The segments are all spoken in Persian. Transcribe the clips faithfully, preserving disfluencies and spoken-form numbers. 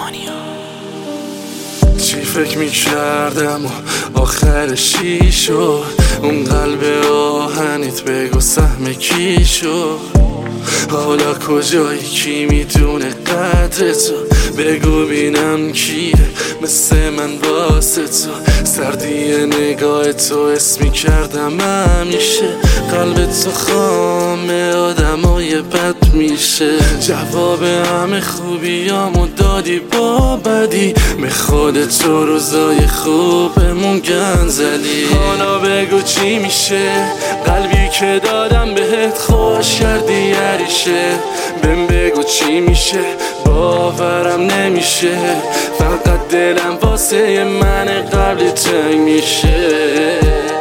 چی فکر میکردم و آخرش چی شد؟ اون قلب آهنیت بگو سهم کی شد؟ حالا کجایی؟ کی میدونه قدر تو؟ بگو بینم کیه مثل من واسه تو؟ سردی نگاه تو اسمی کردم همیشه قلب تو خامه آدمای بد میشه. جواب همه خوبیامو دادی با بدی، به خود تو روزای خوبمون گند زدی. حالا بگو چی میشه؟ قلبی که دادم بهت خوش کردی یریشه. بهم بگو چی میشه؟ باورم نمیشه، فقط دلم واسه من قبل تنگ میشه.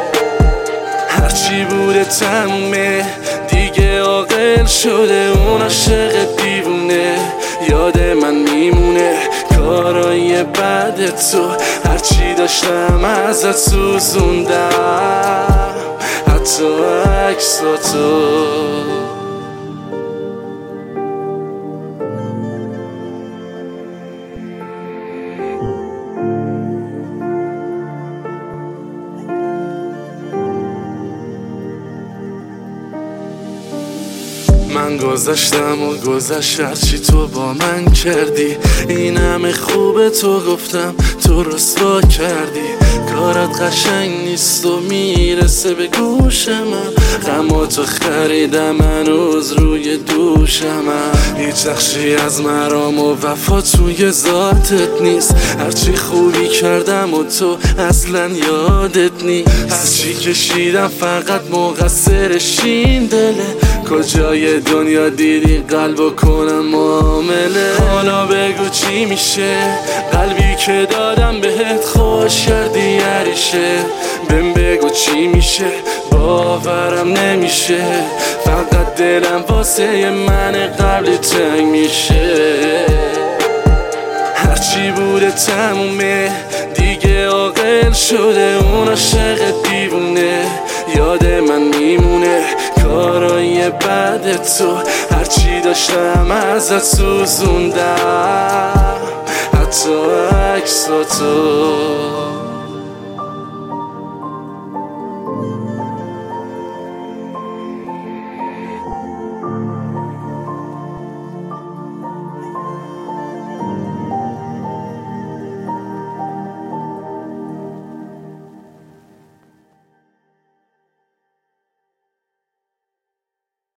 هرچی بوده تمومه دیگه، عاقل شده اون عاشق دیوونه. یاد من میمونه کارای بعد تو، هرچی داشتم ازت سوزوندم، حتی عکساتو. من گذشتم و گذشت هرچی تو با من کردی. این همه خوبه تو گفتم تو رسوا کردی. کارت قشنگ نیست و میرسه به گوش من، غم تو خریدم هنوز روی دوشم. هیچ نقشی از مرام و وفا توی ذاتت نیست، هرچی خوبی کردم و تو اصلا یادت نیست. هرچی کشیدم فقط مقصرش این دله، کجای دنیا دیدی قلبو کنم معامله. حالا بگو چی میشه؟ قلبی که دادم بهت خوش کردی یریشه. بهم بگو چی میشه؟ باورم نمیشه، فقط دلم واسه من قبل تنگ میشه. هرچی بوده تمومه دیگه، عاقل شده اون عاشق دیوونه. یاد من میمونه کارای بعد تو، هرچی داشتم ازت سوزوندم، حتی عکساتو.